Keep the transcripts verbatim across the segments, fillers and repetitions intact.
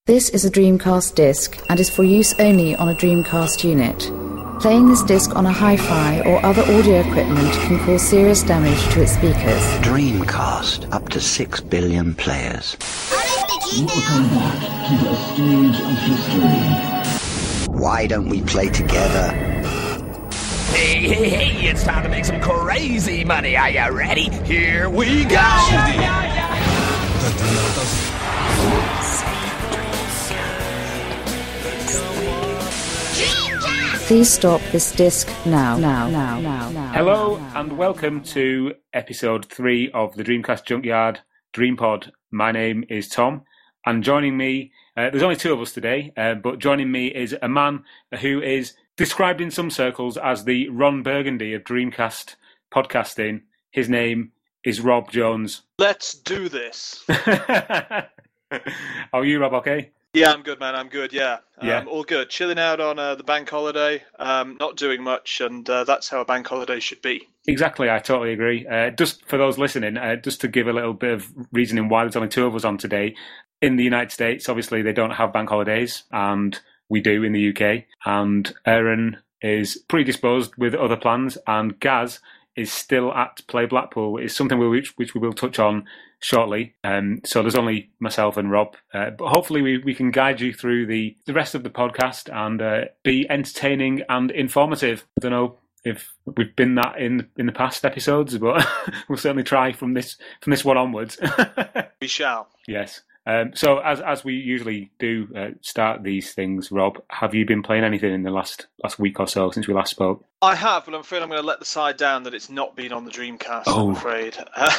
This is a Dreamcast disc and is for use only on a Dreamcast unit. Playing this disc on a hi-fi or other audio equipment can cause serious damage to its speakers. Dreamcast, up to six billion players. Welcome back to the stage of history. Why don't we play together? Hey, hey, hey, it's time to make some crazy money. Are you ready? Here we go! Please stop this disc now, now, now, now, now. Hello and welcome to episode three of the Dreamcast Junkyard DreamPod. My name is Tom, and joining me, uh, there's only two of us today, uh, but joining me is a man who is described in some circles as the Ron Burgundy of Dreamcast podcasting. His name is Rob Jones. Let's do this. How are you, Rob? Okay? Yeah, I'm good, man. I'm good, yeah. Yeah. Um, all good. Chilling out on uh, the bank holiday, um, not doing much, and uh, that's how a bank holiday should be. Exactly, I totally agree. Uh, just for those listening, uh, just to give a little bit of reasoning why there's only two of us on today. In the United States, obviously, they don't have bank holidays, and we do in the U K. And Aaron is predisposed with other plans, and Gaz is still at Play Blackpool. It's something which, which we will touch on shortly. Um, so there's only myself and Rob. Uh, but hopefully we, we can guide you through the, the rest of the podcast and uh, be entertaining and informative. I don't know if we've been that in in the past episodes, but we'll certainly try from this from this one onwards. We shall. Yes. Um, so as as we usually do uh, start these things, Rob, have you been playing anything in the last last week or so since we last spoke? I have, but I'm afraid I'm going to let the side down that it's not been on the Dreamcast, Oh. I'm afraid.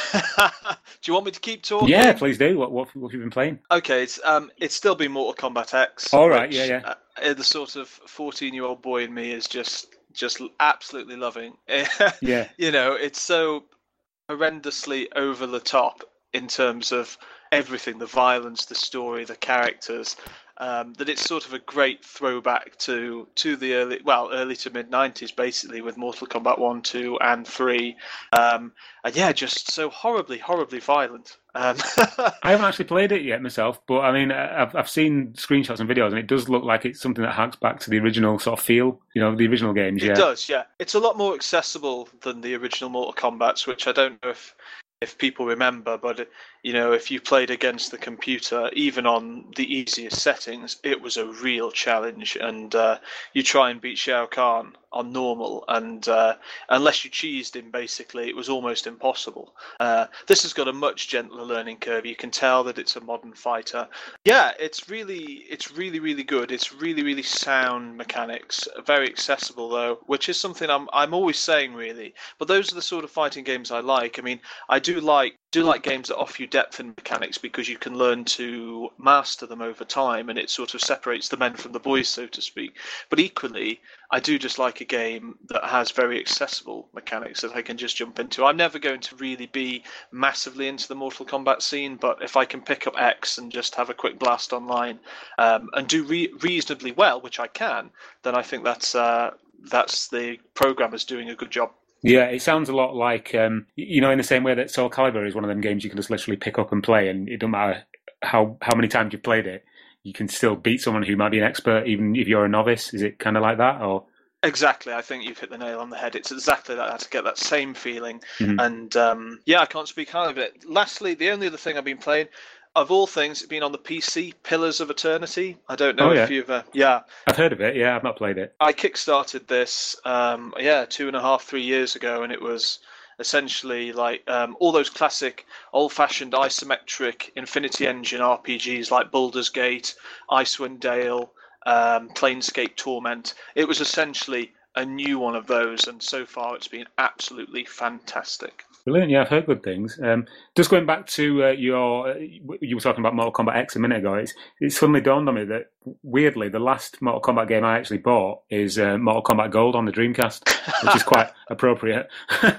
do you want me to keep talking? Yeah, please do. What what, what have you been playing? Okay, it's um, it's still been Mortal Kombat X. All right, which, yeah, yeah. Uh, the sort of fourteen-year-old boy in me is just just absolutely loving. Yeah. You know, it's so horrendously over the top in terms of everything, the violence, the story, the characters, um, that it's sort of a great throwback to to the early, well, early to mid nineties, basically, with Mortal Kombat one, two, and three. Um, and yeah, just so horribly, horribly violent. Um, I haven't actually played it yet myself, but I mean, I've I've seen screenshots and videos, and it does look like it's something that harks back to the original sort of feel, you know, the original games. It Yeah, does, yeah. It's a lot more accessible than the original Mortal Kombat's, which I don't know if if people remember, but you know, if you played against the computer, even on the easiest settings, it was a real challenge. And uh, you try and beat Shao Kahn on normal, and uh, unless you cheesed him, basically, it was almost impossible. Uh, this has got a much gentler learning curve. You can tell that it's a modern fighter. Yeah, it's really, it's really, really good. It's really, really sound mechanics. Very accessible though, which is something I'm, I'm always saying, really. But those are the sort of fighting games I like. I mean, I do like. do like games that offer you depth in mechanics because you can learn to master them over time, and it sort of separates the men from the boys, so to speak. But equally, I do just like a game that has very accessible mechanics that I can just jump into. I'm never going to really be massively into the Mortal Kombat scene, but if I can pick up X and just have a quick blast online um, and do re- reasonably well, which I can, then I think that's uh, that's the programmers doing a good job. yeah. It sounds a lot like, um, you know, in the same way that Soul Calibur is one of them games you can just literally pick up and play, and it doesn't matter how how many times you've played it, you can still beat someone who might be an expert, even if you're a novice. Is it kind of like that, or? Exactly, I think you've hit the nail on the head. It's exactly that. To get that same feeling, Mhm. and um, yeah, I can't speak highly of it. Lastly, the only other thing I've been playing, of all things, it's been on the P C, Pillars of Eternity. I don't know Oh, if yeah. you've, uh, yeah. I've heard of it. Yeah, I've not played it. I kickstarted this, um, yeah, two and a half, three years ago, and it was essentially like um, all those classic, old-fashioned isometric Infinity Engine R P Gs like Baldur's Gate, Icewind Dale, um, Planescape Torment. It was essentially a new one of those, and so far it's been absolutely fantastic. Brilliant. Yeah, I've heard good things. Um, just going back to uh, your, uh, you were talking about Mortal Kombat X a minute ago. It's, it suddenly dawned on me that weirdly, the last Mortal Kombat game I actually bought is uh, Mortal Kombat Gold on the Dreamcast, which is quite appropriate.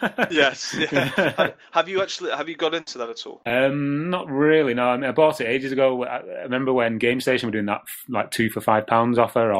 Yes. Yeah. Have you actually have you got into that at all? Um, not really. No, I mean, I bought it ages ago. I, I remember when GameStation were doing that like two for five pounds offer on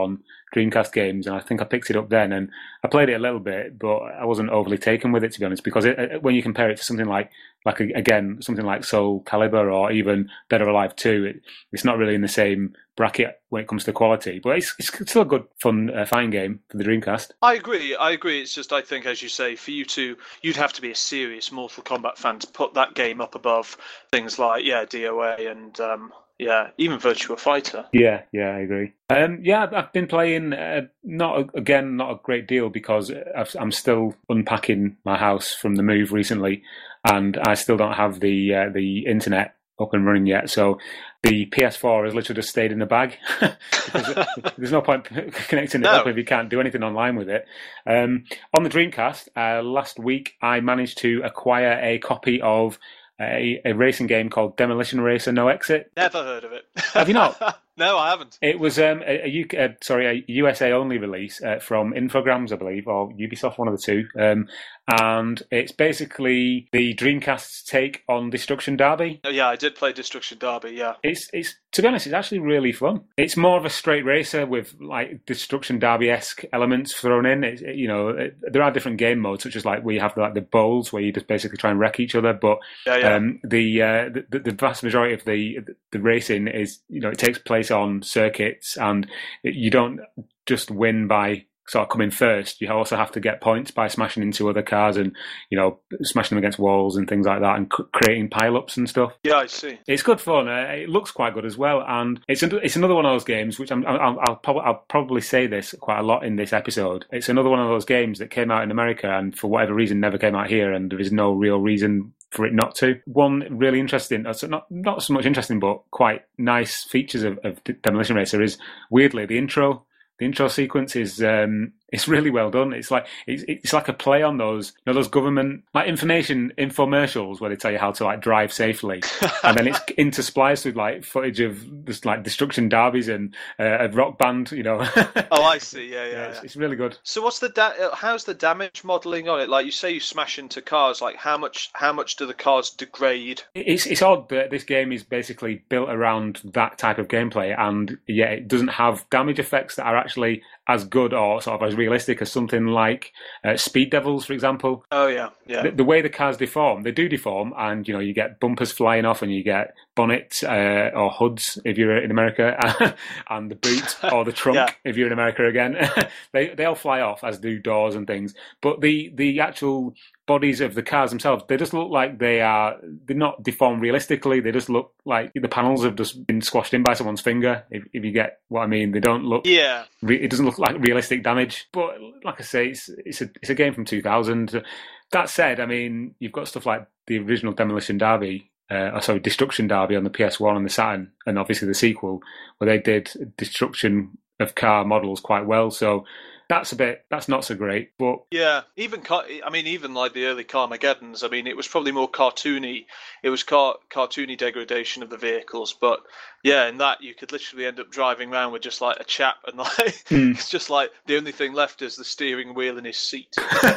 Dreamcast games, and I think I picked it up then, and I played it a little bit, but I wasn't overly taken with it, to be honest, because it, when you compare it to something like, like again, something like Soul Calibur or even Dead or Alive two, it, it's not really in the same bracket when it comes to quality, but it's, it's still a good, fun, uh, fine game for the Dreamcast. I agree. I agree. It's just, I think, as you say, for you to, you'd have to be a serious Mortal Kombat fan to put that game up above things like, yeah, D O A and, um, yeah, even Virtua Fighter. Yeah, yeah, I agree. Um, yeah, I've been playing, uh, not again, not a great deal because I've, I'm still unpacking my house from the move recently, and I still don't have the uh, the internet up and running yet. So the P S four has literally just stayed in the bag. there's, there's no point connecting it No. up if you can't do anything online with it. Um, on the Dreamcast, uh, last week I managed to acquire a copy of a, a racing game called Demolition Racer No Exit. Never heard of it. Have you not? No, I haven't. It was um, a, a U K, uh, sorry, a U S A only release uh, from Infogrames, I believe, or Ubisoft, one of the two. Um, and it's basically the Dreamcast's take on Destruction Derby. Oh, yeah, I did play Destruction Derby, yeah. It's it's to be honest, it's actually really fun. It's more of a straight racer with like Destruction Derby-esque elements thrown in. It's, it, you know, it, there are different game modes, such as like where you have like the bowls where you just basically try and wreck each other. But Yeah, yeah. um, the, uh, the the vast majority of the the racing is, you know, it takes place on circuits, and you don't just win by sort of coming first. You also have to get points by smashing into other cars and, you know, smashing them against walls and things like that, and c- creating pile-ups and stuff. Yeah, I see. It's good fun. Uh, it looks quite good as well, and it's an, it's another one of those games which I'm, I'll, I'll, prob- I'll probably say this quite a lot in this episode. It's another one of those games that came out in America and for whatever reason never came out here, and there is no real reason for it not to. One really interesting, uh, so not not so much interesting, but quite nice features of, of Demolition Racer is, weirdly, the intro. The intro sequence is um, it's really well done. It's like it's, it's like a play on those, you know, those government like information infomercials where they tell you how to like drive safely, and then it's interspliced with like footage of just like destruction derbies and uh, a rock band. You know. Oh, I see. Yeah, yeah. Yeah, yeah. it's, it's really good. So, what's the da- how's the damage modelling on it? Like you say, you smash into cars. Like how much? How much do the cars degrade? It's it's odd that this game is basically built around that type of gameplay, and yet it doesn't have damage effects that are actually as good or sort of as realistic as something like uh, Speed Devils, for example. Oh yeah, yeah. The, the way the cars deform, they do deform, and you know you get bumpers flying off, and you get bonnets uh, or hoods if you're in America, and the boot or the trunk Yeah. if you're in America again. they they all fly off, as do doors and things. But the the actual bodies of the cars themselves, they just look like they are, they're not deformed realistically. They just look like the panels have just been squashed in by someone's finger, if, if you get what I mean. They don't look, Yeah. re- it doesn't look like realistic damage. But like I say, it's, it's, a, it's a game from two thousand. That said, I mean, you've got stuff like the original Demolition Derby, uh, oh, sorry, Destruction Derby on the P S one and the Saturn, and obviously the sequel, where they did destruction of car models quite well. So that's a bit, that's not so great, but Yeah, even car- I mean, even like the early Carmageddons. I mean, it was probably more cartoony. It was car- cartoony degradation of the vehicles, but yeah, in that you could literally end up driving around with just like a chap, and like it's just like the only thing left is the steering wheel and his seat.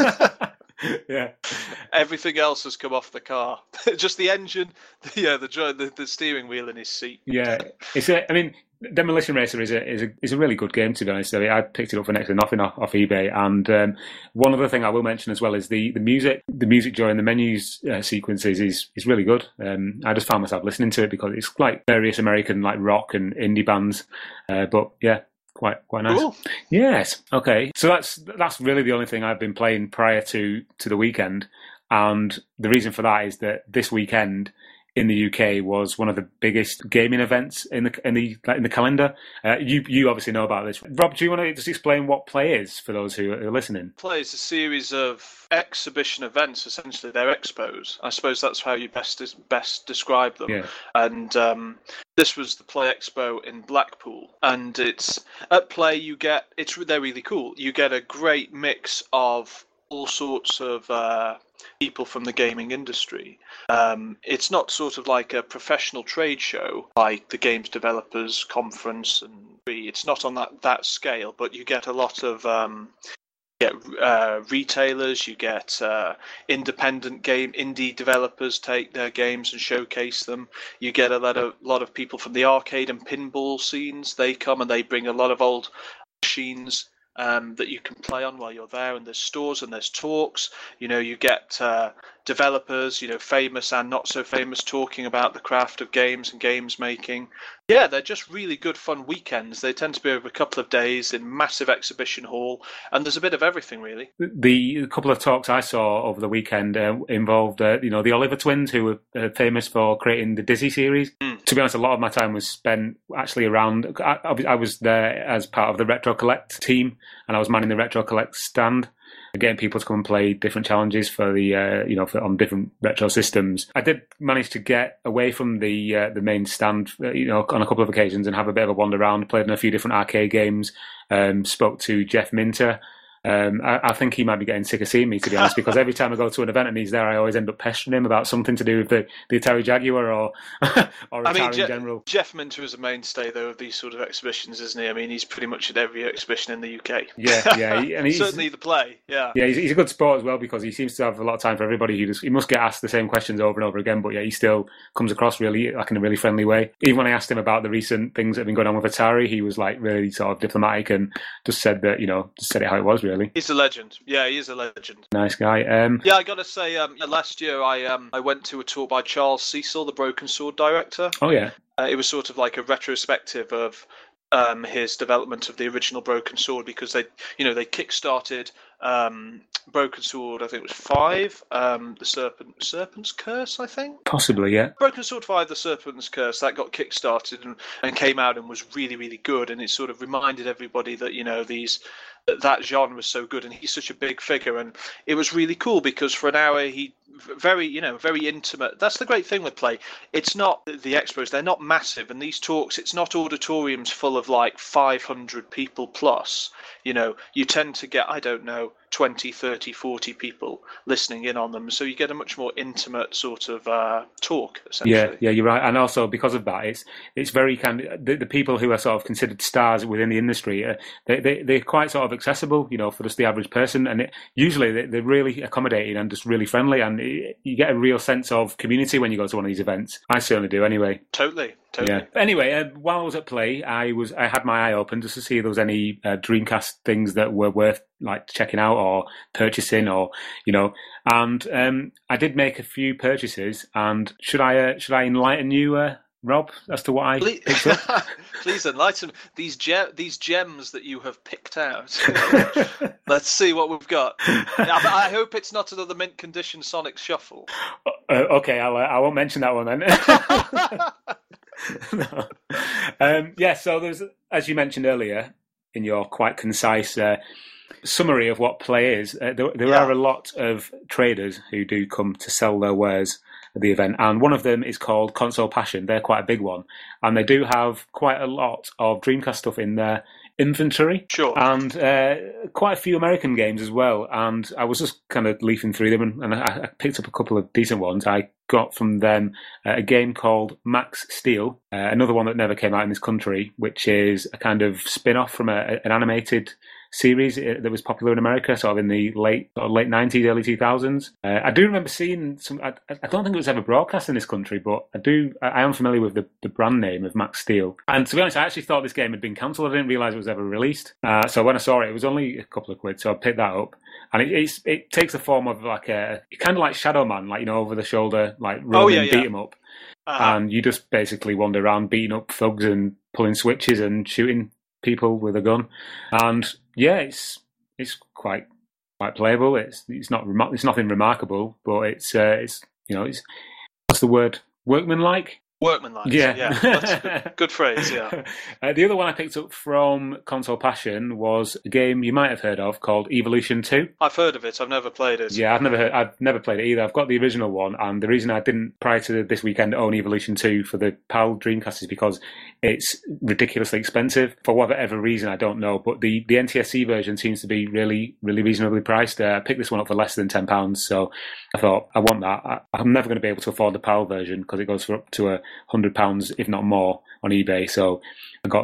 yeah. Everything else has come off the car. Just the engine, yeah, the, dri- the the steering wheel and his seat. Yeah, it's a. I mean, Demolition Racer is a is a is a really good game, to be honest. I, mean, I picked it up for next to nothing off, off eBay, and um, one other thing I will mention as well is the, the music. The music during the menus uh, sequences is is really good. Um, I just found myself listening to it because it's like various American like rock and indie bands, uh, but yeah. Quite, quite nice. Cool. Yes. Okay. So that's that's really the only thing I've been playing prior to to the weekend, and the reason for that is that this weekend in the U K was one of the biggest gaming events in the in the in the calendar. Uh, you you obviously know about this. Rob, do you want to just explain what Play is for those who are listening? Play is a series of exhibition events. Essentially, they're expos. I suppose that's how you best best describe them. Yeah. And um, this was the Play Expo in Blackpool, and it's at Play you get it's they're really cool. You get a great mix of all sorts of uh, people from the gaming industry. Um, it's not sort of like a professional trade show like the Games Developers Conference, and it's not on that, that scale, but you get a lot of um, you get uh, retailers, you get uh, independent game indie developers take their games and showcase them. You get a lot of lot of people from the arcade and pinball scenes. They come and they bring a lot of old machines um, that you can play on while you're there, and there's stores and there's talks. You know, you get uh, developers, you know, famous and not so famous, talking about the craft of games and games making. Yeah, they're just really good fun weekends. They tend to be over a couple of days in massive exhibition hall, and there's a bit of everything, really. The couple of talks I saw over the weekend uh, involved, uh, you know, the Oliver twins, who were uh, famous for creating the Dizzy series. Mm. To be honest, a lot of my time was spent actually around. I, I was there as part of the Retro Collect team, and I was manning the Retro Collect stand, getting people to come and play different challenges for the, uh, you know, for, on different retro systems. I did manage to get away from the uh, the main stand, uh, you know, on a couple of occasions and have a bit of a wander around. Played in a few different arcade games. Um, spoke to Jeff Minter. Um, I, I think he might be getting sick of seeing me, to be honest, because every time I go to an event and he's there, I always end up pestering him about something to do with the, the Atari Jaguar or or Atari I mean, Je- in general. Jeff Minter is a mainstay, though, of these sort of exhibitions, isn't he? I mean, he's pretty much at every exhibition in the U K. Yeah, yeah. He, and he's, certainly the play, yeah. Yeah, he's, he's a good sport as well, because he seems to have a lot of time for everybody. He, just, he must get asked the same questions over and over again, but yeah, he still comes across really, like in a really friendly way. Even when I asked him about the recent things that have been going on with Atari, he was like really sort of diplomatic and just said that, you know, just said it how it was, really. He's a legend. Yeah, he is a legend. Nice guy. Um, yeah, I got to say, um, last year I um, I went to a talk by Charles Cecil, the Broken Sword director. Oh, yeah. Uh, it was sort of like a retrospective of um, his development of the original Broken Sword, because they, you know, they kick-started um, Broken Sword, I think it was five, um, the Serpent Serpent's Curse, I think? Possibly, yeah. Broken Sword five, the Serpent's Curse, that got kick-started and, and came out and was really, really good, and it sort of reminded everybody that, you know, these... that genre was so good, and he's such a big figure, and it was really cool because for an hour he very you know very intimate. That's the great thing with Play. It's not the expos, they're not massive, and these talks, it's not auditoriums full of like five hundred people plus. You know, you tend to get, I don't know, twenty, thirty, forty people listening in on them, so you get a much more intimate sort of uh, talk, essentially. Yeah, yeah, you're right. And also because of that, it's it's very kind of, the, the people who are sort of considered stars within the industry, uh, they, they, they're quite sort of accessible, you know, for just the average person, and it, usually they, they're really accommodating and just really friendly, and it, you get a real sense of community when you go to one of these events. I certainly do anyway. Totally. Totally. Yeah. Anyway, uh, while I was at Play, I was I had my eye open just to see if there was any uh, Dreamcast things that were worth like checking out or purchasing, or you know. And um, I did make a few purchases. And should I uh, should I enlighten you, uh, Rob, as to what I please, picked up? Please enlighten these ge- these gems that you have picked out. Let's see what we've got. I, I hope it's not another mint condition Sonic Shuffle. Uh, okay, I'll, uh, I won't mention that one then. No. Um, yeah, so there's, as you mentioned earlier in your quite concise uh, summary of what Play is, uh, there, there Yeah. are a lot of traders who do come to sell their wares at the event, and one of them is called Console Passion. They're quite a big one, and they do have quite a lot of Dreamcast stuff in their inventory. Sure. And uh, quite a few American games as well, and I was just kind of leafing through them, and, and I, I picked up a couple of decent ones. I got from them uh, a game called Max Steel, uh, another one that never came out in this country, which is a kind of spin-off from a, an animated series that was popular in America, sort of in the late sort of late nineties, early two thousands. Uh, I do remember seeing some. I, I don't think it was ever broadcast in this country, but I do. I, I am familiar with the, the brand name of Max Steel. And to be honest, I actually thought this game had been cancelled. I didn't realise it was ever released. Uh, so when I saw it, it was only a couple of quid, so I picked that up. And it it's, it takes the form of like a kind of like Shadow Man, like, you know, over the shoulder, like rolling Oh, yeah, yeah. beat 'em up. Uh-huh. And you just basically wander around beating up thugs and pulling switches and shooting people with a gun. And yeah, it's it's quite quite playable. It's it's not remar- it's nothing remarkable, but it's uh, it's you know it's what's the word, workmanlike. Workmanlike. Yeah, yeah. That's a good, good phrase. Yeah. Uh, the other one I picked up from Console Passion was a game you might have heard of called Evolution Two. I've heard of it. I've never played it. Yeah, I've never heard, I've never played it either. I've got the original one, and the reason I didn't prior to this weekend own Evolution Two for the PAL Dreamcast is because it's ridiculously expensive for whatever reason, I don't know. But the, the N T S C version seems to be really really reasonably priced. Uh, I picked this one up for less than ten pounds, so I thought I want that. I, I'm never going to be able to afford the PAL version because it goes for up to a hundred pounds, if not more, on eBay. So I got that.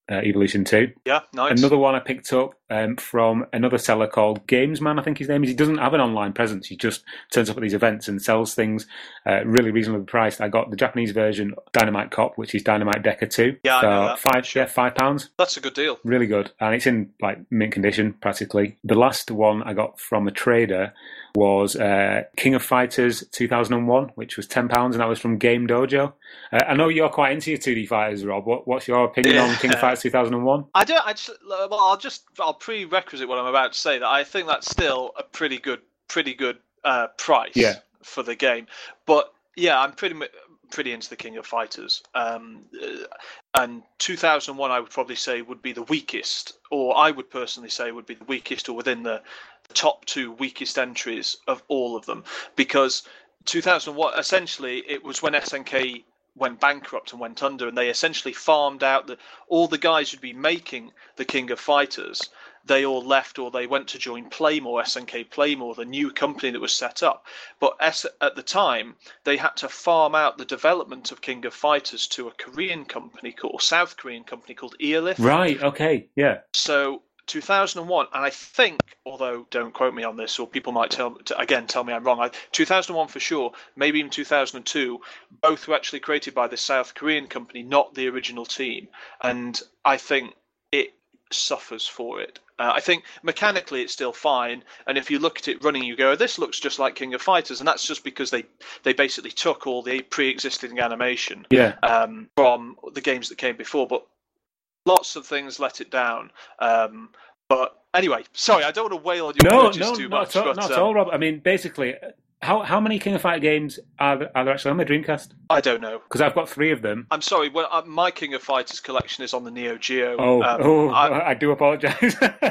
uh, Evolution two. Yeah, nice. Another one I picked up um, from another seller called Gamesman, I think his name is. He doesn't have an online presence. He just turns up at these events and sells things uh, really reasonably priced. I got the Japanese version, Dynamite Cop, which is Dynamite Decker two. Yeah, for I know that. Five, Sure. yeah, five pounds. That's a good deal. Really good. And it's in like mint condition, practically. The last one I got from a trader was uh, King of Fighters two thousand one, which was ten pounds, and that was from Game Dojo. Uh, I know you're quite into your two D fighters, Rob. What, what's your opinion Yeah. on King of Fighters two thousand one? I don't. I just, well, I'll just I'll prerequisite what I'm about to say. That I think that's still a pretty good, pretty good uh, price Yeah. for the game. But yeah, I'm pretty mu- pretty into the King of Fighters. Um, uh, and two thousand one, I would probably say would be the weakest, or I would personally say would be the weakest, or within the top two weakest entries of all of them, because two thousand one, essentially, it was when S N K went bankrupt and went under, and they essentially farmed out the all the guys who'd been making the King of Fighters. They all left, or they went to join Playmore, S N K Playmore, the new company that was set up. But S- at the time, they had to farm out the development of King of Fighters to a Korean company called, South Korean company called Eolith. Right, okay, yeah. So two thousand one, and I think, although don't quote me on this, or people might tell again tell me I'm wrong. I, two thousand one for sure, maybe even two thousand two. Both were actually created by the South Korean company, not the original team, and I think it suffers for it. Uh, I think mechanically it's still fine, and if you look at it running, you go, this looks just like King of Fighters, and that's just because they, they basically took all the pre-existing animation Yeah. um, from the games that came before, but lots of things let it down. Um, but anyway, sorry, I don't want to wail on your No, purchase no, too not, much. at all, but, not at um, all, Rob. I mean, basically, how how many King of Fighter games are there, are there actually on the Dreamcast? I don't know. Because I've got three of them. I'm sorry, well, uh, my King of Fighters collection is on the Neo Geo. Oh, Um, oh I- I, do apologise.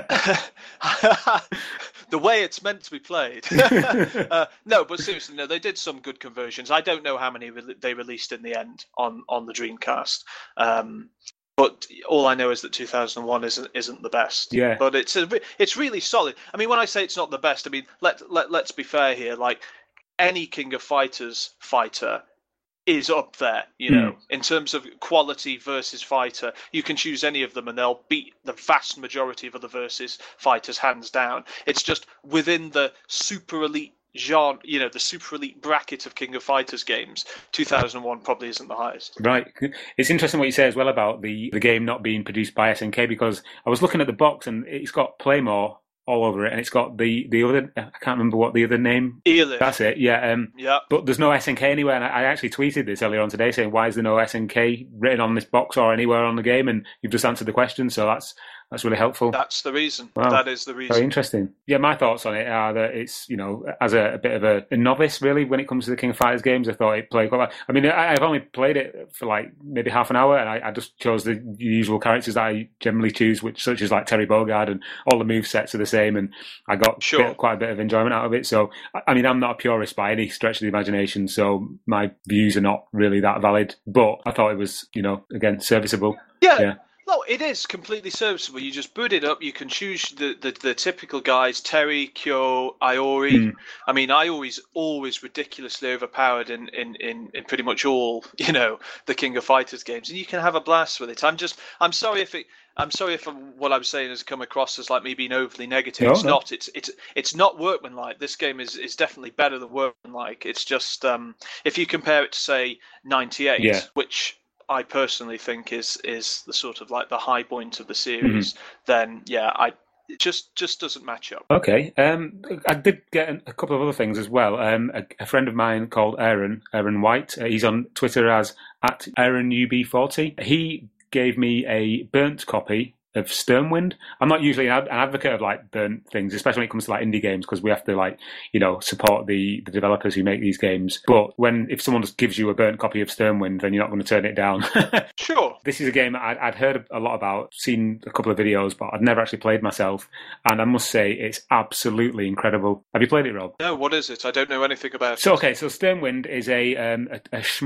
the way it's meant to be played. uh, no, but seriously, no, they did some good conversions. I don't know how many re- they released in the end on, on the Dreamcast. Um, but all I know is that two thousand one isn't isn't the best. Yeah. But it's a, it's really solid. I mean, when I say it's not the best, I mean let let let's be fair here. Like any King of Fighters fighter is up there, you know, Mm. in terms of quality versus fighter. You can choose any of them and they'll beat the vast majority of other versus fighters hands down. It's just within the super elite genre, you know, the super elite bracket of King of Fighters games, two thousand one probably isn't the highest. Right. It's interesting what you say as well about the, the game not being produced by S N K, because I was looking at the box and it's got Playmore all over it, and it's got the, the other, I can't remember what the other name. Eolith. That's it, yeah. Um, Yeah. But there's no S N K anywhere, and I, I actually tweeted this earlier on today saying, why is there no S N K written on this box or anywhere on the game? And you've just answered the question, so that's that's really helpful. That's the reason. Wow. That is the Very reason. interesting. Yeah, my thoughts on it are that it's, you know, as a, a bit of a, a novice, really, when it comes to the King of Fighters games, I thought it played quite well. I mean, I, I've only played it for like maybe half an hour, and I, I just chose the usual characters that I generally choose, which such as like Terry Bogard, and all the move sets are the same, and I got Sure. bit, quite a bit of enjoyment out of it. So, I, I mean, I'm not a purist by any stretch of the imagination, so my views are not really that valid, but I thought it was, you know, again, serviceable. Yeah. Yeah. No, it is completely serviceable. You just boot it up. You can choose the, the, the typical guys: Terry, Kyo, Iori. Mm. I mean, Iori's always ridiculously overpowered in, in, in, in pretty much all, you know, the King of Fighters games, and you can have a blast with it. I'm just, I'm sorry if it, I'm sorry if what I'm saying has come across as like me being overly negative. No, it's no. not. It's it's it's not workmanlike. This game is, is definitely better than workmanlike. It's just um, if you compare it to say ninety-eight, Yeah. which I personally think is is the sort of like the high point of the series, then yeah, I it just just doesn't match up. Okay. Um, I did get a couple of other things as well. Um, a, a friend of mine called Aaron, Aaron White, uh, he's on Twitter as at Aaron U B forty. He gave me a burnt copy of Stormwind. I'm not usually an, ad- an advocate of like burnt things, especially when it comes to like indie games, because we have to like, you know, support the, the developers who make these games. But when if someone just gives you a burnt copy of Stormwind, then you're not going to turn it down. Sure. This is a game I'd, I'd heard a lot about, seen a couple of videos, but I'd never actually played myself. And I must say, it's absolutely incredible. Have you played it, Rob? No, what is it? I don't know anything about So, it. okay, so Stormwind is a, um, a, a shmup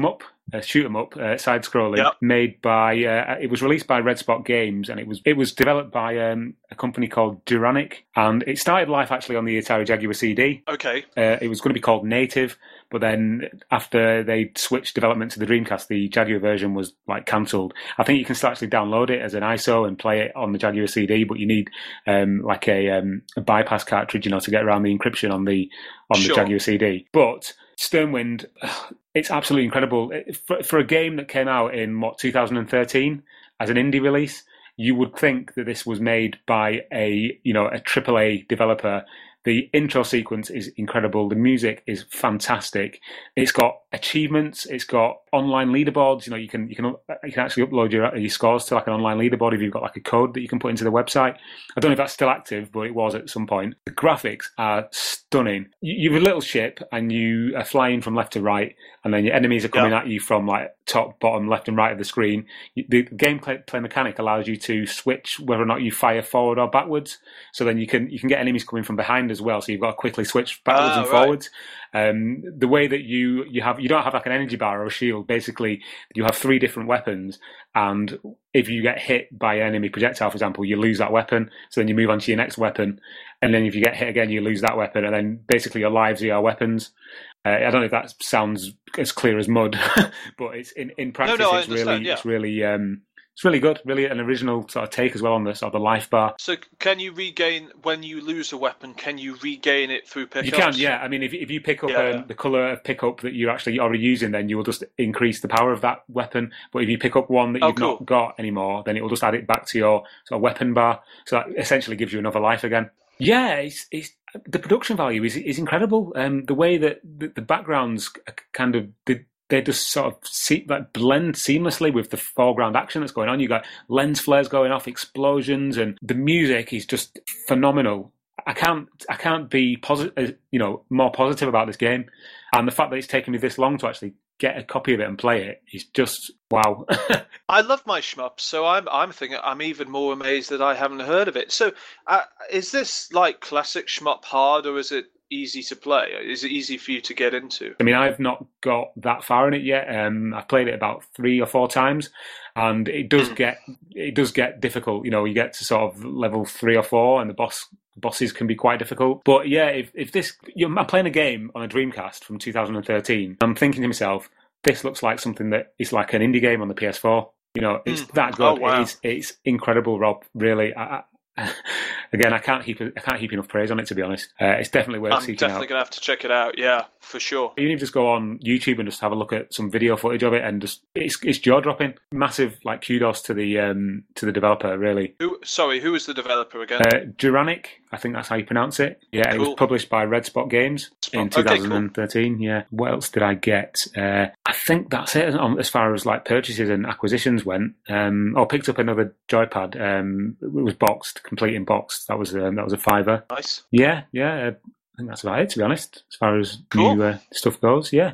a shoot 'em up, uh, side scrolling, Yep. made by. Uh, it was released by Red Spot Games, and it was it was developed by um, a company called Duranic, and it started life actually on the Atari Jaguar C D. Okay. Uh, it was going to be called Native, but then after they switched development to the Dreamcast, the Jaguar version was like cancelled. I think you can still actually download it as an I S O and play it on the Jaguar C D, but you need um, like a, um, a bypass cartridge, you know, to get around the encryption on the on Sure. the Jaguar C D. But Sternwind, it's absolutely incredible for, for a game that came out in what two thousand thirteen as an indie release. You would think that this was made by a you know a triple A developer. The intro sequence is incredible. The music is fantastic. It's got achievements. It's got online leaderboards. You know, you can you can you can actually upload your your scores to like an online leaderboard if you've got like a code that you can put into the website. I don't know if that's still active, but it was at some point. The graphics are stunning. You, you have a little ship and you are flying from left to right, and then your enemies are coming Yeah. at you from like top, bottom, left, and right of the screen. The gameplay play mechanic allows you to switch whether or not you fire forward or backwards. So then you can you can get enemies coming from behind as well. So you've got to quickly switch backwards Ah, and right. forwards. Um, the way that you you have you don't have like an energy bar or a shield. Basically, you have three different weapons, and if you get hit by an enemy projectile, for example, you lose that weapon. So then you move on to your next weapon, and then if you get hit again, you lose that weapon, and then basically your lives are your weapons. Uh, I don't know if that sounds as clear as mud, but it's in, in practice. no, I it's really understand, yeah. it's really um, it's really good. Really an original sort of take as well on the sort of the life bar. So can you regain, when you lose a weapon, can you regain it through pickups? You can, yeah. I mean, if if you pick up Yeah, um, yeah. the colour of pickup that you're actually already using, then you will just increase the power of that weapon. But if you pick up one that Oh, you've cool. not got anymore, then it will just add it back to your sort of weapon bar. So that essentially gives you another life again. Yeah, it's it's the production value is is incredible. Um, the way that the, the backgrounds are kind of they, they just sort of see, like blend seamlessly with the foreground action that's going on. You got lens flares going off, explosions, and the music is just phenomenal. I can't I can't be positive, you know, more positive about this game, and the fact that it's taken me this long to actually get a copy of it and play it is just wow. I love my shmups, so I'm I'm thinking I'm even more amazed that I haven't heard of it. So, uh, is this like classic shmup hard, or is it easy to play? Is it easy for you to get into? I mean, I've not got that far in it yet. Um, I've played it about three or four times, and it does get it does get difficult. You know, you get to sort of level three or four, and the boss bosses can be quite difficult. But yeah, if if this, you know, I'm playing a game on a Dreamcast from two thousand thirteen. I'm thinking to myself, this looks like something that is like an indie game on the P S four. You know, it's Mm. that good. Oh, wow. It's it's incredible, Rob. Really. I, I, again, I can't heap I can't heap enough praise on it, to be honest. Uh, it's definitely worth I'm seeking definitely out. gonna have to check it out. Yeah, for sure. Even if you just go on YouTube and just have a look at some video footage of it, and just it's it's jaw dropping. Massive like kudos to the um to the developer, really. Who? Sorry, who was the developer again? Uh, Duranic, I think that's how you pronounce it. Yeah, it was Cool. published by Red Spot Games in Okay, cool. twenty thirteen. Yeah. What else did I get? Uh, I think that's it on, as far as like purchases and acquisitions went. Um, oh, picked up another joypad. Um, it was boxed, complete in boxed. That was um, that was a fiver. Nice. Yeah, yeah. uh, I think that's about it, to be honest, as far as Cool. new uh, stuff goes. Yeah.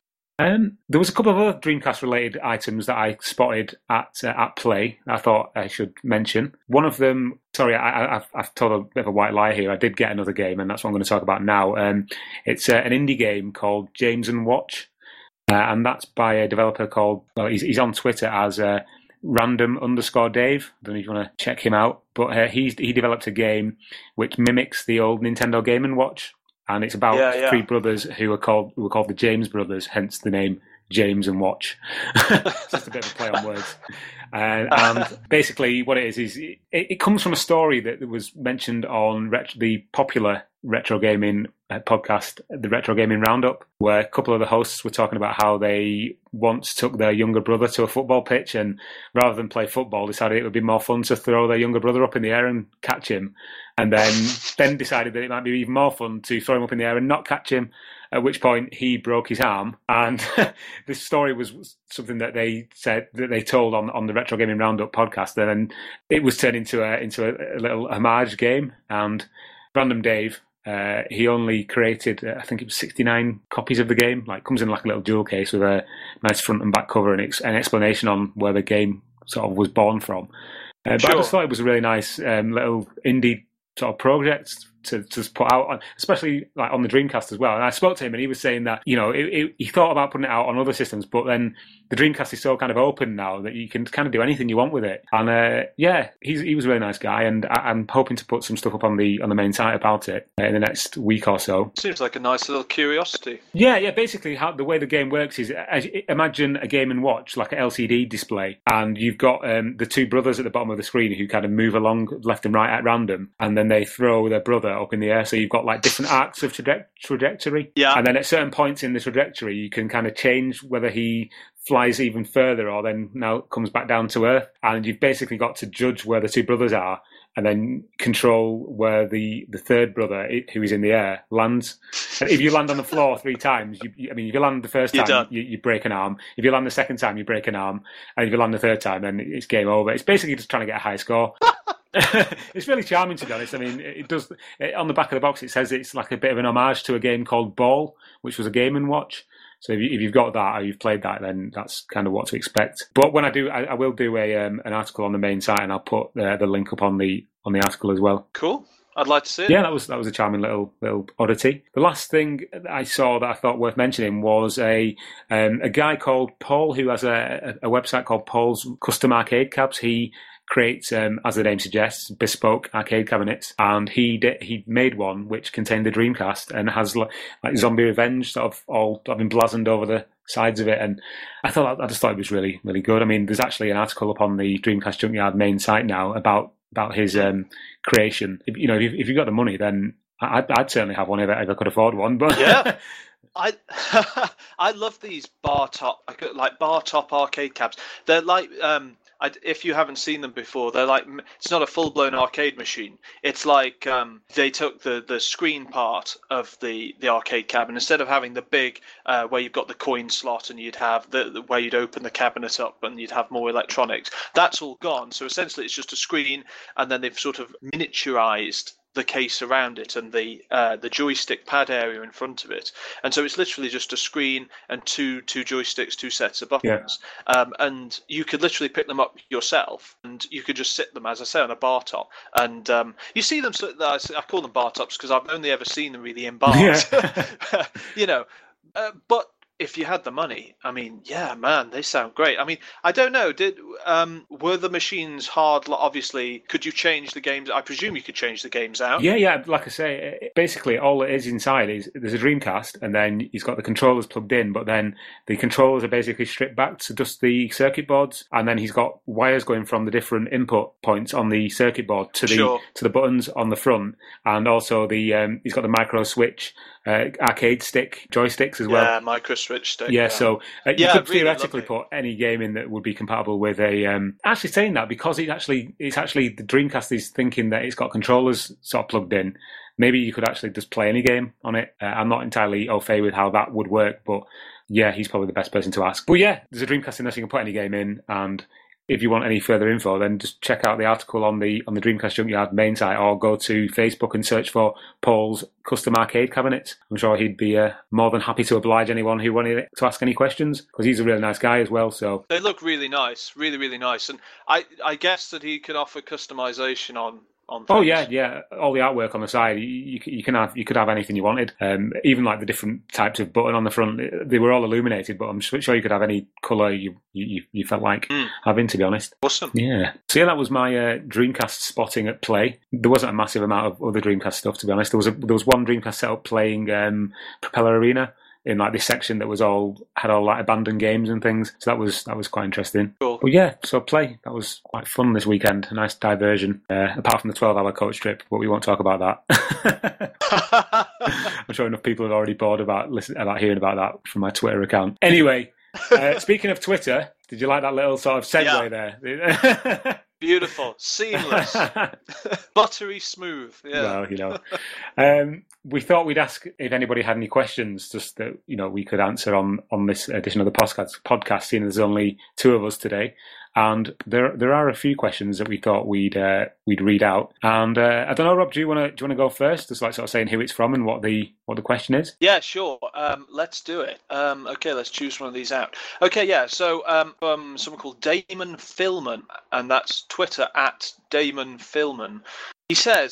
Um, there was a couple of other Dreamcast-related items that I spotted at uh, at play that I thought I should mention. One of them, sorry, I, I, I've, I've told a bit of a white lie here. I did get another game, and that's what I'm going to talk about now. Um, it's uh, an indie game called James and Watch, uh, and that's by a developer called, well, he's, he's on Twitter as uh, random underscore Dave. I don't know if you want to check him out, but uh, he's he developed a game which mimics the old Nintendo Game and Watch. And it's about Yeah, yeah. three brothers who are called who were called the James Brothers, hence the name James and Watch. It's just a bit of a play on words. Uh, and basically, what it is is it, it comes from a story that was mentioned on ret- the popular retro gaming uh, podcast, the Retro Gaming Roundup, where a couple of the hosts were talking about how they once took their younger brother to a football pitch, and rather than play football, decided it would be more fun to throw their younger brother up in the air and catch him. And then then decided that it might be even more fun to throw him up in the air and not catch him, at which point he broke his arm. And this story was something that they said, that they told on, on the Retro Gaming Roundup podcast. And then it was turned into a into a, a little homage game. And Random Dave, uh, he only created, uh, I think it was sixty-nine copies of the game. Like, comes in like a little jewel case with a nice front and back cover and ex- an explanation on where the game sort of was born from. Uh, but Sure. I just thought it was a really nice um, little indie sort of project to just put out, on, especially like on the Dreamcast as well. And I spoke to him, and he was saying that you know it, it, he thought about putting it out on other systems, but then the Dreamcast is so kind of open now that you can kind of do anything you want with it. And uh, yeah, he's, he was a really nice guy, and I, I'm hoping to put some stuff up on the on the main site about it in the next week or so. Seems like a nice little curiosity. Yeah, yeah. Basically, how the way the game works is, as, imagine a Game and Watch, like an L C D display, and you've got um, the two brothers at the bottom of the screen who kind of move along left and right at random, and then they throw their brother up in the air. So you've got like different arcs of traje- trajectory. Yeah. And then at certain points in the trajectory, you can kind of change whether he flies even further or then now comes back down to Earth. And you've basically got to judge where the two brothers are and then control where the, the third brother, who is in the air, lands. And if you land on the floor three times, you, you, I mean, if you land the first You're time, done. you, you break an arm. If you land the second time, you break an arm. And if you land the third time, then it's game over. It's basically just trying to get a high score. It's really charming, to be honest. I mean, it does. It, on the back of the box, it says it's like a bit of an homage to a game called Ball, which was a Game and Watch. So if, you, if you've got that or you've played that, then that's kind of what to expect. But when I do, I, I will do a um, an article on the main site, and I'll put uh, the link up on the on the article as well. Cool. I'd like to see it. Yeah, that was that was a charming little little oddity. The last thing that I saw that I thought worth mentioning was a um, a guy called Paul, who has a, a, a website called Paul's Custom Arcade Cabs. He creates, um, as the name suggests, bespoke arcade cabinets, and he did, he made one which contained the Dreamcast and has like, like Zombie Revenge sort of all sort of emblazoned over the sides of it. And I thought I just thought it was really really good. I mean, there's actually an article up on the Dreamcast Junkyard main site now about about his um, creation. If, you know, if, if you've got the money, then I'd, I'd certainly have one if I, if I could afford one. But yeah. I I love these bar top like bar top arcade cabs. They're like um I, if you haven't seen them before, they're like, it's not a full blown arcade machine. It's like um, they took the, the screen part of the, the arcade cabinet, instead of having the big uh, where you've got the coin slot and you'd have the, the where you'd open the cabinet up and you'd have more electronics. That's all gone. So essentially, it's just a screen, and then they've sort of miniaturized the case around it and the uh, the joystick pad area in front of it, and so it's literally just a screen and two two joysticks, two sets of buttons, yeah. um, and you could literally pick them up yourself, and you could just sit them, as I say, on a bar top, and um, you see them. I call them bar tops because I've only ever seen them really in bars, yeah. you know, uh, but. If you had the money, I mean, yeah, man, they sound great. I mean, I don't know. Did um, were the machines hard? Obviously, could you change the games? I presume you could change the games out. Yeah, yeah. Like I say, basically, all it is inside is there's a Dreamcast, and then he's got the controllers plugged in. But then the controllers are basically stripped back to just the circuit boards, and then he's got wires going from the different input points on the circuit board to the sure. to the buttons on the front, and also the um, he's got the micro switch. Uh, arcade stick joysticks as well. Yeah, micro switch stick. Yeah, yeah. so uh, you yeah, could really theoretically lovely. put any game in that would be compatible with a. Um, actually, saying that because it's actually it's actually the Dreamcast is thinking that it's got controllers sort of plugged in. Maybe you could actually just play any game on it. Uh, I'm not entirely au fait with how that would work, but yeah, he's probably the best person to ask. But yeah, there's a Dreamcast in there, so you can put any game in, and if you want any further info, then just check out the article on the on the Dreamcast Junkyard main site, or go to Facebook and search for Paul's Custom Arcade Cabinets. I'm sure he'd be uh, more than happy to oblige anyone who wanted to ask any questions, because he's a really nice guy as well. So they look really nice, really, really nice. And I, I guess that he can offer customization on. On oh yeah, yeah. All the artwork on the side, you, you can have, you could have anything you wanted. Um, even like the different types of button on the front, they were all illuminated. But I'm sure you could have any colour you you, you felt like mm. having. To be honest, awesome. Yeah. So yeah, that was my uh, Dreamcast spotting at play. There wasn't a massive amount of other Dreamcast stuff, to be honest. There was a, there was one Dreamcast setup playing um, Propeller Arena in like this section that was all had all like abandoned games and things. So that was that was quite interesting. Cool. But yeah, so play that was quite fun this weekend. A nice diversion, uh, apart from the twelve-hour coach trip. But we won't talk about that. I'm sure enough people are already bored about listening about hearing about that from my Twitter account. Anyway, uh, speaking of Twitter, did you like that little sort of segue yeah. there? Beautiful, seamless, buttery smooth. Yeah. Well, you know, um, we thought we'd ask if anybody had any questions, just that you know we could answer on, on this edition of the podcast. Podcast, seeing there's only two of us today, and there there are a few questions that we thought we'd uh, we'd read out. And uh, I don't know, Rob, do you want to do you want to go first? Just like sort of saying who it's from and what the what the question is. Yeah, sure. Um, let's do it. Um, okay, let's choose one of these out. Okay, yeah. So um, um someone called Damon Filman, and that's Twitter at Damon Filman. He says,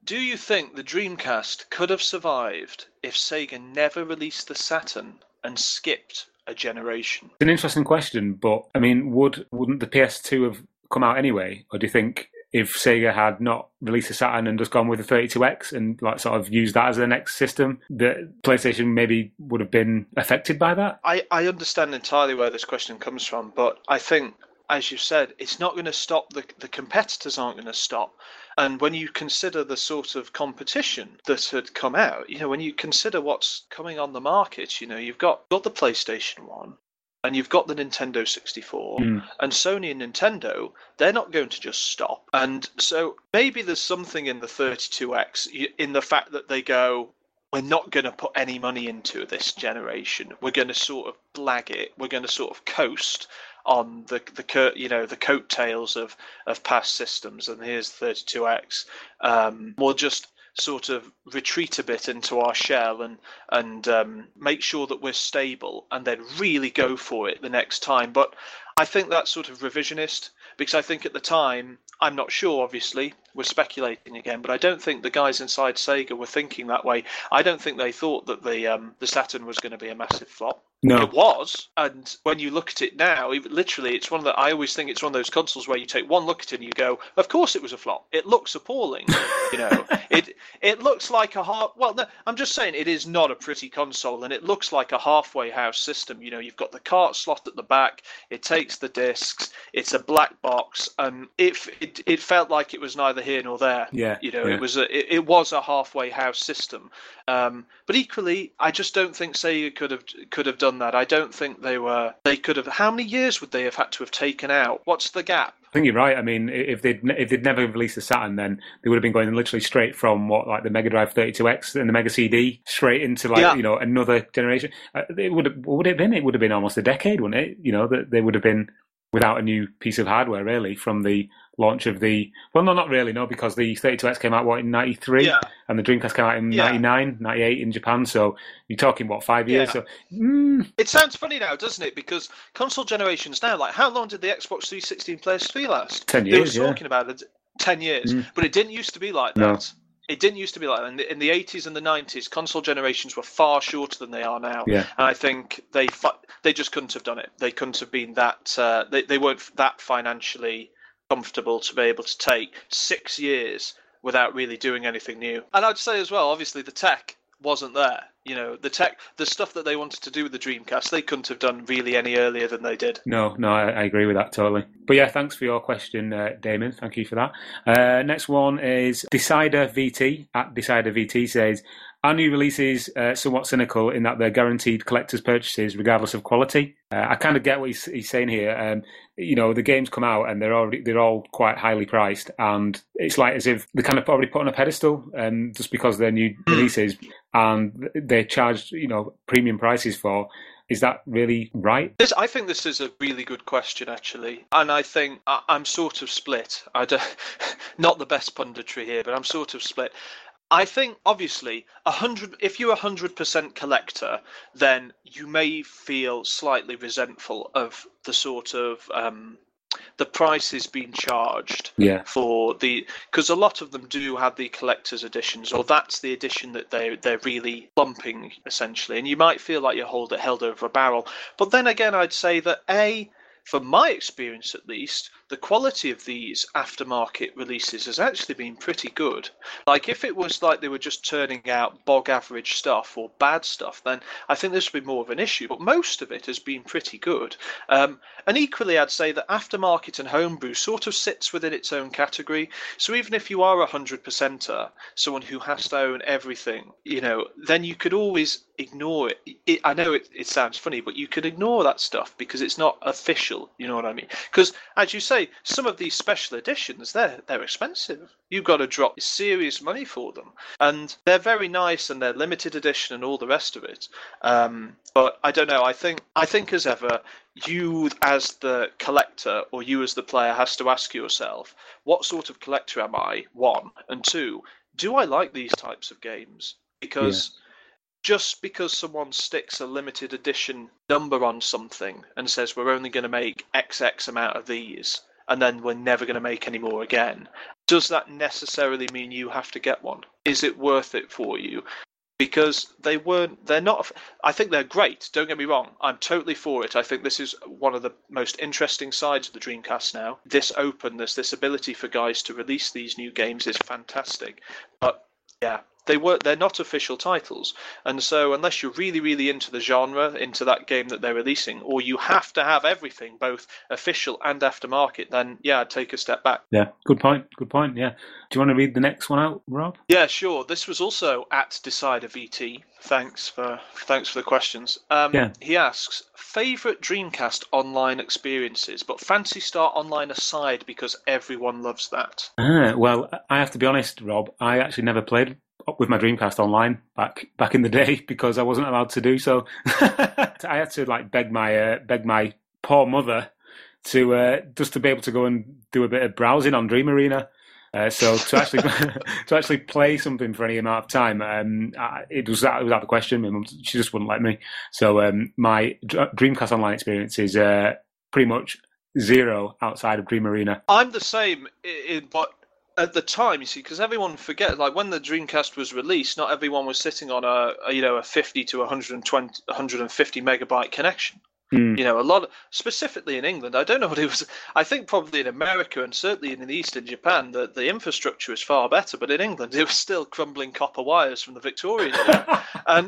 Do you think the Dreamcast could have survived if Sega never released the Saturn and skipped a generation? It's an interesting question, but I mean, would wouldn't the P S two have come out anyway, or do you think if Sega had not released the Saturn and just gone with the thirty-two X and like sort of used that as the next system, that PlayStation maybe would have been affected by that? I, I understand entirely where this question comes from, but I think, as you said, it's not going to stop. The, the competitors aren't going to stop. And when you consider the sort of competition that had come out, you know, when you consider what's coming on the market, you know, you've got, got the PlayStation one, and you've got the Nintendo sixty-four, mm. and Sony and Nintendo, they're not going to just stop. And so maybe there's something in the thirty-two X, in the fact that they go, we're not going to put any money into this generation. We're going to sort of blag it. We're going to sort of coast on the the you know the coattails of, of past systems. And here's thirty-two X. Um, we'll just sort of retreat a bit into our shell and and um, make sure that we're stable, and then really go for it the next time. But I think that's sort of revisionist, because I think at the time, I'm not sure, obviously, we're speculating again, but I don't think the guys inside Sega were thinking that way. I don't think they thought that the um, the Saturn was going to be a massive flop. No. It was, and when you look at it now, literally, it's one of the. I always think it's one of those consoles where you take one look at it and you go, "Of course, it was a flop. It looks appalling." You know, it it looks like a half. Well, no, I'm just saying it is not a pretty console, and it looks like a halfway house system. You know, you've got the cart slot at the back. It takes the discs. It's a black box, and it it, it felt like it was neither here nor there. Yeah, you know, yeah. it was a it, it was a halfway house system. Um, but equally, I just don't think Sega could have could have done that. I don't think they were. They could have. How many years would they have had to have taken out? What's the gap? I think you're right. I mean, if they'd if they'd never released the Saturn, then they would have been going literally straight from what like the Mega Drive thirty-two X and the Mega C D straight into like yeah. you know another generation. Uh, it would have, what would it have been? It would have been almost a decade, wouldn't it? You know that they would have been without a new piece of hardware really from the launch of the. Well, no, not really, no, because the thirty-two X came out what in ninety-three, yeah. and the Dreamcast came out in yeah. ninety-nine, ninety-eight in Japan. So you're talking what five years? Yeah. So mm. It sounds funny now, doesn't it? Because console generations now, like how long did the Xbox three sixty and P S three last? Ten years. They were yeah. talking about it ten years, Mm. but it didn't used to be like that. No. It didn't used to be like that. In the, in the eighties and the nineties, console generations were far shorter than they are now. Yeah. And I think they they just couldn't have done it. They couldn't have been that. Uh, they they weren't that financially comfortable to be able to take six years without really doing anything new. And I'd say as well, obviously the tech wasn't there. You know, the tech, the stuff that they wanted to do with the Dreamcast, they couldn't have done really any earlier than they did. No, no, I, I agree with that totally. But yeah, thanks for your question, uh, Damon. Thank you for that. Uh, next one is Decider V T, at Decider V T says, are new releases uh, somewhat cynical in that they're guaranteed collector's purchases regardless of quality? Uh, I kind of get what he's, he's saying here. Um, you know, the games come out and they're already they're all quite highly priced, and it's like as if they're kind of already put on a pedestal um, just because they're new releases, and they're charged, you know, premium prices for. Is that really right? This, I think this is a really good question, actually. And I think I, I'm sort of split. I don't, not the best punditry here, but I'm sort of split. I think, obviously, a hundred. if you're a one hundred percent collector, then you may feel slightly resentful of the sort of um, the prices being charged yeah. for the, because a lot of them do have the collector's editions, or that's the edition that they they're really plumping essentially, and you might feel like you're hold, held over a barrel. But then again, I'd say that a, from my experience at least, the quality of these aftermarket releases has actually been pretty good. Like, if it was like they were just turning out bog average stuff or bad stuff, then I think this would be more of an issue. But most of it has been pretty good. Um, and equally, I'd say that aftermarket and homebrew sort of sits within its own category. So even if you are a one hundred percenter, someone who has to own everything, you know, then you could always ignore it. it I know it, it sounds funny, but you could ignore that stuff because it's not official. You know what I mean? Because, as you say, some of these special editions, they're they're expensive. You've got to drop serious money for them, and they're very nice, and they're limited edition and all the rest of it. Um, but I don't know. I think I think as ever, you as the collector or you as the player has to ask yourself, what sort of collector am I? One, and two, do I like these types of games? Because yeah. Just because someone sticks a limited edition number on something and says we're only going to make X X amount of these, and then we're never going to make any more again, does that necessarily mean you have to get one? Is it worth it for you? Because they weren't, they're not, I think they're great, don't get me wrong, I'm totally for it. I think this is one of the most interesting sides of the Dreamcast now. This openness, this ability for guys to release these new games is fantastic. But yeah, they were, they're not official titles. And so unless you're really, really into the genre, into that game that they're releasing, or you have to have everything, both official and aftermarket, then yeah, I'd take a step back. Yeah, good point, good point, yeah. Do you want to read the next one out, Rob? Yeah, sure. This was also at Decider V T. Thanks for thanks for the questions. Um, yeah. He asks, favourite Dreamcast online experiences, but Phantasy Star Online aside, because everyone loves that. Ah, well, I have to be honest, Rob, I actually never played with my Dreamcast online back back in the day because I wasn't allowed to do so. I had to like beg my uh, beg my poor mother to uh, just to be able to go and do a bit of browsing on Dream Arena. Uh, so to actually to actually play something for any amount of time, um, it was it was out of the question. My mum, she just wouldn't let me. So um, my Dreamcast online experience is uh, pretty much zero outside of Dream Arena. I'm the same, in, but at the time, you see, because everyone forgets, like when the Dreamcast was released, not everyone was sitting on a, a you know a fifty to one hundred twenty, one hundred fifty megabyte connection. Mm. You know, a lot, of, specifically in England. I don't know what it was. I think probably in America and certainly in the East in Japan, the, the infrastructure is far better. But in England, it was still crumbling copper wires from the Victorian era. And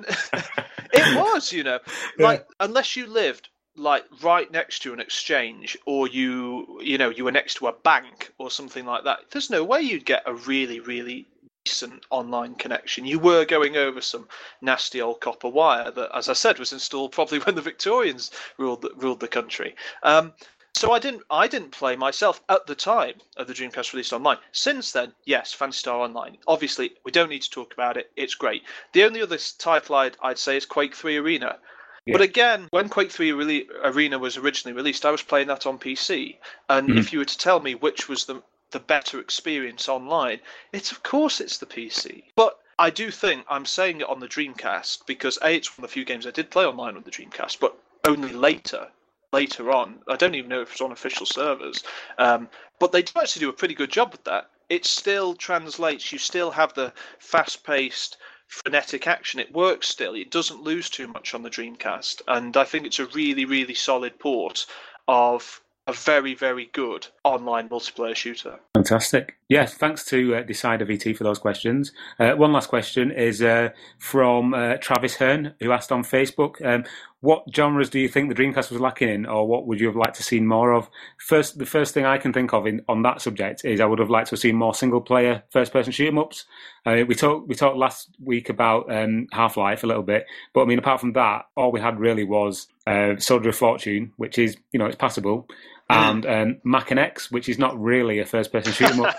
it was, you know, like yeah. unless you lived like right next to an exchange, or you, you know, you were next to a bank or something like that, there's no way you'd get a really, really decent online connection. You were going over some nasty old copper wire that, as I said, was installed probably when the Victorians ruled the, ruled the country. Um, so I didn't I didn't play myself at the time of the Dreamcast released online. Since then, yes, Phantasy Star Online. Obviously, we don't need to talk about it. It's great. The only other title I'd, I'd say is Quake three Arena. Yeah. But again, when Quake three Re- Arena was originally released, I was playing that on P C. And mm-hmm. if you were to tell me which was the the better experience online, it's of course it's the P C. But I do think I'm saying it on the Dreamcast because A, it's one of the few games I did play online on the Dreamcast, but only later, later on. I don't even know if it's on official servers. Um, but they do actually do a pretty good job with that. It still translates. You still have the fast-paced, frenetic action. It works still. It doesn't lose too much on the Dreamcast. And I think it's a really, really solid port of a very, very good online multiplayer shooter. Fantastic. Yes, thanks to uh, Decider V T for those questions. Uh, one last question is uh, from uh, Travis Hearn, who asked on Facebook, um, what genres do you think the Dreamcast was lacking in, or what would you have liked to see more of? First, the first thing I can think of in, on that subject is I would have liked to have seen more single-player first-person shoot-em-ups. Uh, we talked we talked last week about um, Half-Life a little bit, but I mean, apart from that, all we had really was uh, Soldier of Fortune, which is, you know, it's passable, and um, Mac and X, which is not really a first-person shoot-em-up.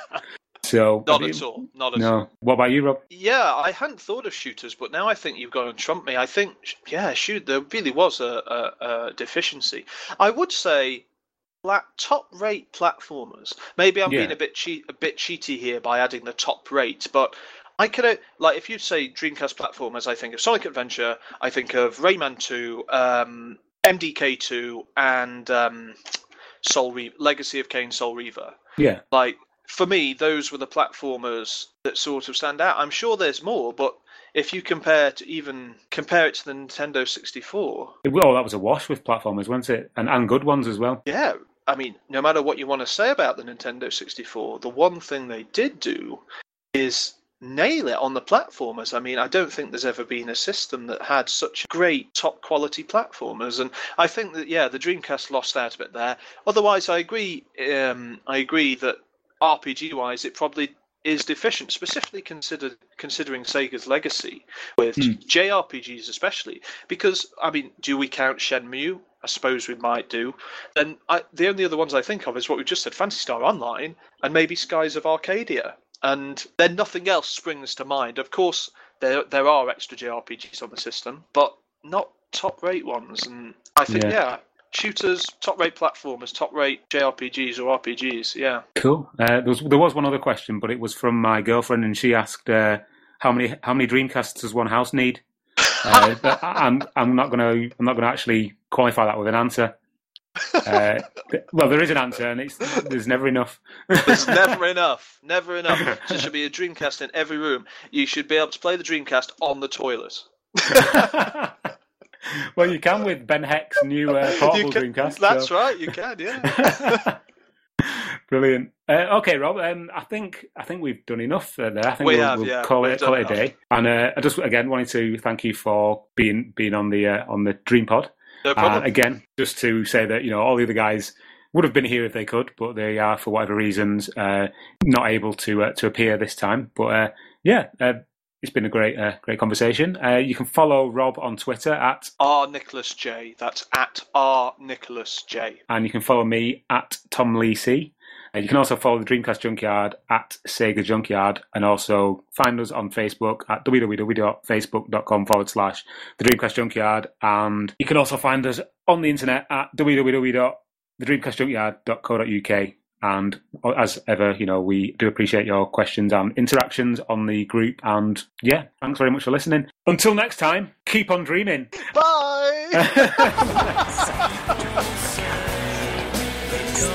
So not at all. Not at no. all. What about you, Rob? Yeah, I hadn't thought of shooters, but now I think you've gone and trumped me. I think, yeah, shoot, there really was a, a, a deficiency. I would say flat, top-rate platformers. Maybe I'm yeah. being a bit cheat, a bit cheaty here by adding the top rate, but I could, like, if you say Dreamcast platformers, I think of Sonic Adventure, I think of Rayman two, um, M D K two, and um, Soul Re- Legacy of Kain, Soul Reaver. Yeah. Like, for me, those were the platformers that sort of stand out. I'm sure there's more, but if you compare to even compare it to the Nintendo sixty-four, well, that was a wash with platformers, wasn't it? And and good ones as well. Yeah, I mean, no matter what you want to say about the Nintendo sixty-four, the one thing they did do is nail it on the platformers. I mean, I don't think there's ever been a system that had such great top quality platformers, and I think that yeah, the Dreamcast lost out a bit there. Otherwise, I agree. Um, I agree that R P G-wise, it probably is deficient, specifically considered considering Sega's legacy with mm. J R P Gs especially. Because, I mean, do we count Shenmue? I suppose we might do. Then I, the only other ones I think of is what we just said, Phantasy Star Online, and maybe Skies of Arcadia. And then nothing else springs to mind. Of course, there there are extra J R P Gs on the system, but not top-rate ones. And I think, yeah, yeah shooters, top-rate platformers, top-rate J R P Gs or R P Gs, yeah. Cool. Uh, there was there was one other question, but it was from my girlfriend, and she asked uh, how many how many Dreamcasts does one house need? Uh, but I'm I'm not gonna I'm not gonna actually qualify that with an answer. Uh, well, there is an answer, and it's there's never enough. There's never enough. Never enough. So there should be a Dreamcast in every room. You should be able to play the Dreamcast on the toilet. Well, you can with Ben Heck's new uh, portable can, Dreamcast. That's so. right, you can, yeah. Brilliant. Uh, okay, Rob. Um, I think I think we've done enough uh, there. I think we we'll, have, we'll yeah. call We've it call it a enough. day. And uh, I just again wanted to thank you for being being on the uh, on the Dream Pod. No problem. Uh, again, just to say that you know all the other guys would have been here if they could, but they are for whatever reasons uh, not able to uh, to appear this time. But uh, yeah. Uh, It's been a great, uh, great conversation. Uh, you can follow Rob on Twitter at R Nicholas J. That's at R Nicholas J. and you can follow me at Tom Lee C. Uh, you can also follow the Dreamcast Junkyard at Sega Junkyard, and also find us on Facebook at www.facebook.com forward slash the Dreamcast Junkyard. And you can also find us on the internet at www dot the dreamcast junkyard dot co dot uk. And as ever, you know, we do appreciate your questions and interactions on the group. And yeah, thanks very much for listening. Until next time, keep on dreaming. Bye!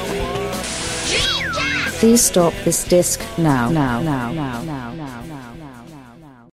Please stop this disc now. Now, now, now, now, now, now, now.